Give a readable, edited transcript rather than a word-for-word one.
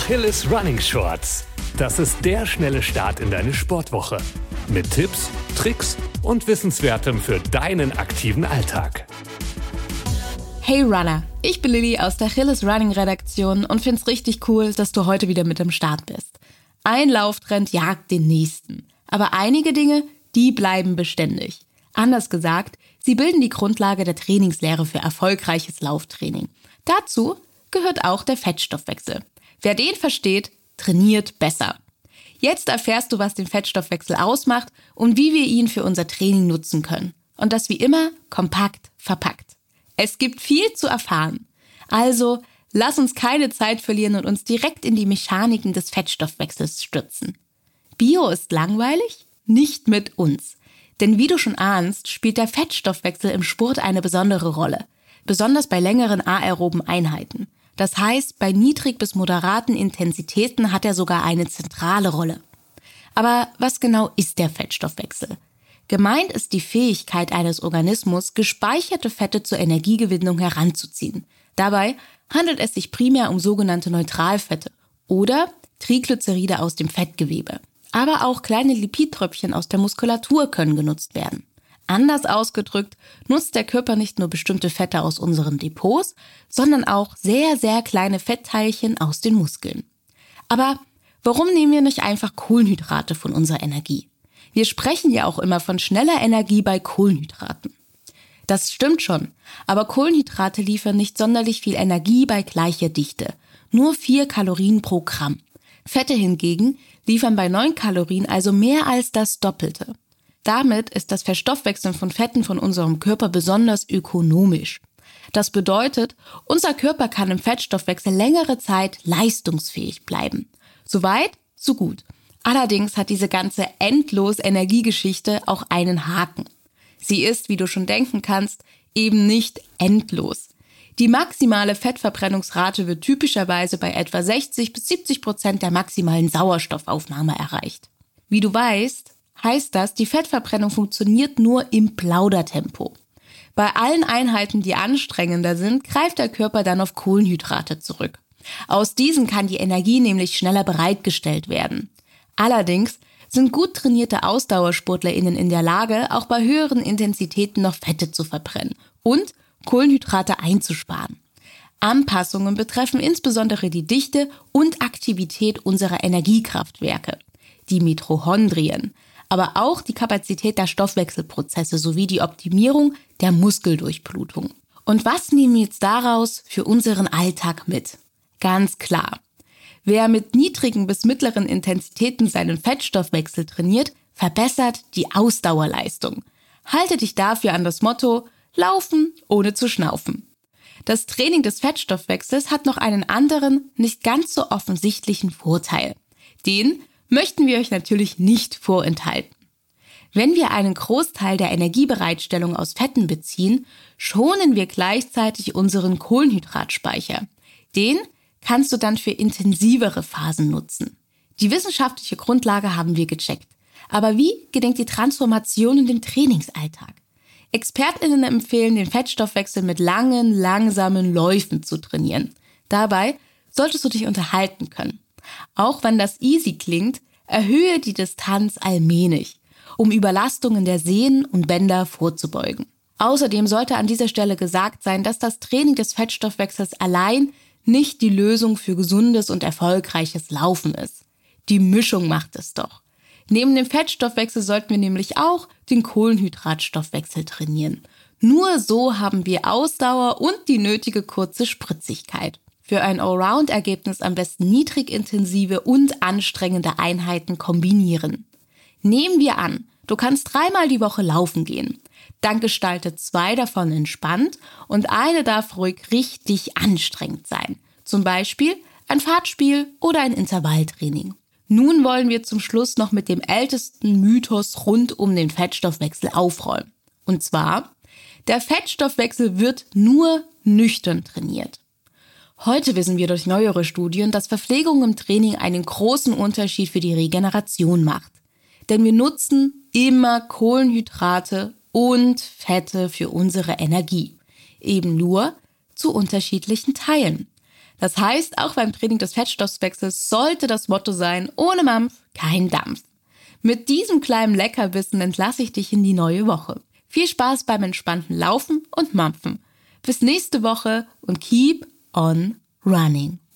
Achilles Running Shorts. Das ist der schnelle Start in deine Sportwoche. Mit Tipps, Tricks und Wissenswertem für deinen aktiven Alltag. Hey Runner, ich bin Lilly aus der Achilles Running Redaktion und find's richtig cool, dass du heute wieder mit am Start bist. Ein Lauftrend jagt den nächsten. Aber einige Dinge, die bleiben beständig. Anders gesagt, sie bilden die Grundlage der Trainingslehre für erfolgreiches Lauftraining. Dazu gehört auch der Fettstoffwechsel. Wer den versteht, trainiert besser. Jetzt erfährst du, was den Fettstoffwechsel ausmacht und wie wir ihn für unser Training nutzen können. Und das wie immer kompakt verpackt. Es gibt viel zu erfahren. Also lass uns keine Zeit verlieren und uns direkt in die Mechaniken des Fettstoffwechsels stürzen. Bio ist langweilig? Nicht mit uns. Denn wie du schon ahnst, spielt der Fettstoffwechsel im Sport eine besondere Rolle. Besonders bei längeren aeroben Einheiten. Das heißt, bei niedrig bis moderaten Intensitäten hat er sogar eine zentrale Rolle. Aber was genau ist der Fettstoffwechsel? Gemeint ist die Fähigkeit eines Organismus, gespeicherte Fette zur Energiegewinnung heranzuziehen. Dabei handelt es sich primär um sogenannte Neutralfette oder Triglyceride aus dem Fettgewebe. Aber auch kleine Lipidtröpfchen aus der Muskulatur können genutzt werden. Anders ausgedrückt, nutzt der Körper nicht nur bestimmte Fette aus unseren Depots, sondern auch sehr, sehr kleine Fettteilchen aus den Muskeln. Aber warum nehmen wir nicht einfach Kohlenhydrate von unserer Energie? Wir sprechen ja auch immer von schneller Energie bei Kohlenhydraten. Das stimmt schon, aber Kohlenhydrate liefern nicht sonderlich viel Energie bei gleicher Dichte. Nur 4 Kalorien pro Gramm. Fette hingegen liefern bei 9 Kalorien also mehr als das Doppelte. Damit ist das Verstoffwechseln von Fetten von unserem Körper besonders ökonomisch. Das bedeutet, unser Körper kann im Fettstoffwechsel längere Zeit leistungsfähig bleiben. Soweit, so gut. Allerdings hat diese ganze endlos Energiegeschichte auch einen Haken. Sie ist, wie du schon denken kannst, eben nicht endlos. Die maximale Fettverbrennungsrate wird typischerweise bei etwa 60-70% der maximalen Sauerstoffaufnahme erreicht. Wie du weißt, heißt das, die Fettverbrennung funktioniert nur im Plaudertempo. Bei allen Einheiten, die anstrengender sind, greift der Körper dann auf Kohlenhydrate zurück. Aus diesen kann die Energie nämlich schneller bereitgestellt werden. Allerdings sind gut trainierte AusdauersportlerInnen in der Lage, auch bei höheren Intensitäten noch Fette zu verbrennen und Kohlenhydrate einzusparen. Anpassungen betreffen insbesondere die Dichte und Aktivität unserer Energiekraftwerke, die Mitochondrien, aber auch die Kapazität der Stoffwechselprozesse sowie die Optimierung der Muskeldurchblutung. Und was nehmen wir jetzt daraus für unseren Alltag mit? Ganz klar. Wer mit niedrigen bis mittleren Intensitäten seinen Fettstoffwechsel trainiert, verbessert die Ausdauerleistung. Halte dich dafür an das Motto: Laufen ohne zu schnaufen. Das Training des Fettstoffwechsels hat noch einen anderen, nicht ganz so offensichtlichen Vorteil. Den möchten wir euch natürlich nicht vorenthalten. Wenn wir einen Großteil der Energiebereitstellung aus Fetten beziehen, schonen wir gleichzeitig unseren Kohlenhydratspeicher. Den kannst du dann für intensivere Phasen nutzen. Die wissenschaftliche Grundlage haben wir gecheckt. Aber wie gelingt die Transformation in den Trainingsalltag? ExpertInnen empfehlen, den Fettstoffwechsel mit langen, langsamen Läufen zu trainieren. Dabei solltest du dich unterhalten können. Auch wenn das easy klingt, erhöhe die Distanz allmählich, um Überlastungen der Sehnen und Bänder vorzubeugen. Außerdem sollte an dieser Stelle gesagt sein, dass das Training des Fettstoffwechsels allein nicht die Lösung für gesundes und erfolgreiches Laufen ist. Die Mischung macht es doch. Neben dem Fettstoffwechsel sollten wir nämlich auch den Kohlenhydratstoffwechsel trainieren. Nur so haben wir Ausdauer und die nötige kurze Spritzigkeit. Für ein Allround-Ergebnis am besten niedrigintensive und anstrengende Einheiten kombinieren. Nehmen wir an, du kannst 3-mal die Woche laufen gehen. Dann gestalte 2 davon entspannt und eine darf ruhig richtig anstrengend sein. Zum Beispiel ein Fahrtspiel oder ein Intervalltraining. Nun wollen wir zum Schluss noch mit dem ältesten Mythos rund um den Fettstoffwechsel aufräumen. Und zwar, der Fettstoffwechsel wird nur nüchtern trainiert. Heute wissen wir durch neuere Studien, dass Verpflegung im Training einen großen Unterschied für die Regeneration macht. Denn wir nutzen immer Kohlenhydrate und Fette für unsere Energie. Eben nur zu unterschiedlichen Teilen. Das heißt, auch beim Training des Fettstoffwechsels sollte das Motto sein, ohne Mampf, kein Dampf. Mit diesem kleinen Leckerbissen entlasse ich dich in die neue Woche. Viel Spaß beim entspannten Laufen und Mampfen. Bis nächste Woche und keep on running.